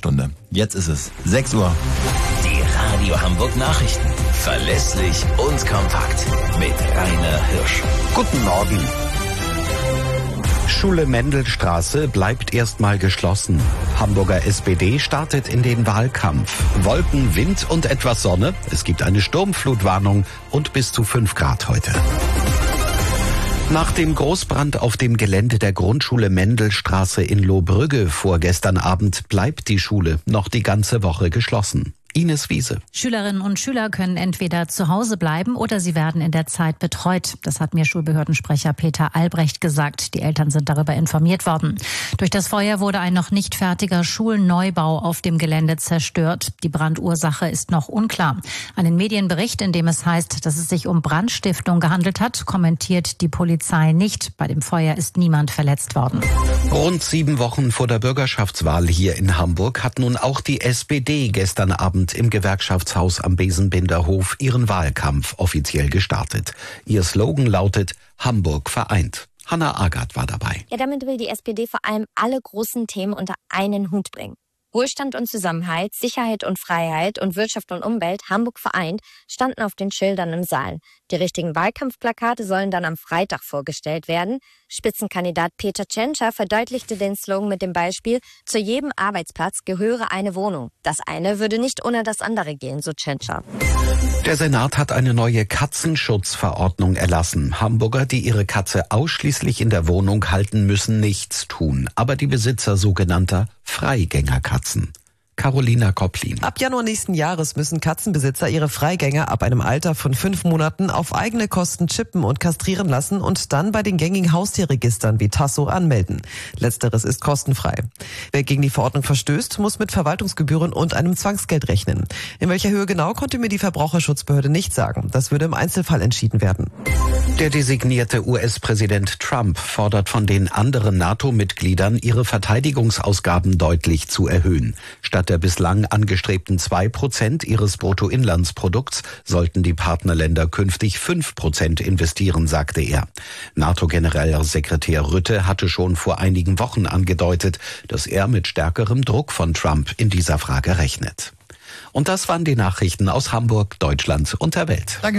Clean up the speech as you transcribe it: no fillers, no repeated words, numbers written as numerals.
Stunde. Jetzt ist es 6 Uhr. Die Radio Hamburg Nachrichten. Verlässlich und kompakt. Mit Rainer Hirsch. Guten Morgen. Schule Mendelstraße bleibt erstmal geschlossen. Hamburger SPD startet in den Wahlkampf. Wolken, Wind und etwas Sonne. Es gibt eine Sturmflutwarnung und bis zu 5 Grad heute. Nach dem Großbrand auf dem Gelände der Grundschule Mendelstraße in Lohbrügge vorgestern Abend bleibt die Schule noch die ganze Woche geschlossen. Ines Wiese. Schülerinnen und Schüler können entweder zu Hause bleiben oder sie werden in der Zeit betreut. Das hat mir Schulbehördensprecher Peter Albrecht gesagt. Die Eltern sind darüber informiert worden. Durch das Feuer wurde ein noch nicht fertiger Schulneubau auf dem Gelände zerstört. Die Brandursache ist noch unklar. Einen Medienbericht, in dem es heißt, dass es sich um Brandstiftung gehandelt hat, kommentiert die Polizei nicht. Bei dem Feuer ist niemand verletzt worden. Rund 7 Wochen vor der Bürgerschaftswahl hier in Hamburg hat nun auch die SPD gestern Abend im Gewerkschaftshaus am Besenbinderhof ihren Wahlkampf offiziell gestartet. Ihr Slogan lautet Hamburg vereint. Hanna Agath war dabei. Ja, damit will die SPD vor allem alle großen Themen unter einen Hut bringen. Wohlstand und Zusammenhalt, Sicherheit und Freiheit und Wirtschaft und Umwelt, Hamburg vereint, standen auf den Schildern im Saal. Die richtigen Wahlkampfplakate sollen dann am Freitag vorgestellt werden. Spitzenkandidat Peter Tschentscher verdeutlichte den Slogan mit dem Beispiel: Zu jedem Arbeitsplatz gehöre eine Wohnung. Das eine würde nicht ohne das andere gehen, so Tschentscher. Der Senat hat eine neue Katzenschutzverordnung erlassen. Hamburger, die ihre Katze ausschließlich in der Wohnung halten, müssen nichts tun. Aber die Besitzer sogenannter Freigängerkatzen. Carolina Kopplin. Ab Januar nächsten Jahres müssen Katzenbesitzer ihre Freigänger ab einem Alter von 5 Monaten auf eigene Kosten chippen und kastrieren lassen und dann bei den gängigen Haustierregistern wie Tasso anmelden. Letzteres ist kostenfrei. Wer gegen die Verordnung verstößt, muss mit Verwaltungsgebühren und einem Zwangsgeld rechnen. In welcher Höhe genau, konnte mir die Verbraucherschutzbehörde nicht sagen. Das würde im Einzelfall entschieden werden. Der designierte US-Präsident Trump fordert von den anderen NATO-Mitgliedern, ihre Verteidigungsausgaben deutlich zu erhöhen. Statt der bislang angestrebten 2% ihres Bruttoinlandsprodukts sollten die Partnerländer künftig 5% investieren, sagte er. NATO-Generalsekretär Rutte hatte schon vor einigen Wochen angedeutet, dass er mit stärkerem Druck von Trump in dieser Frage rechnet. Und das waren die Nachrichten aus Hamburg, Deutschland und der Welt.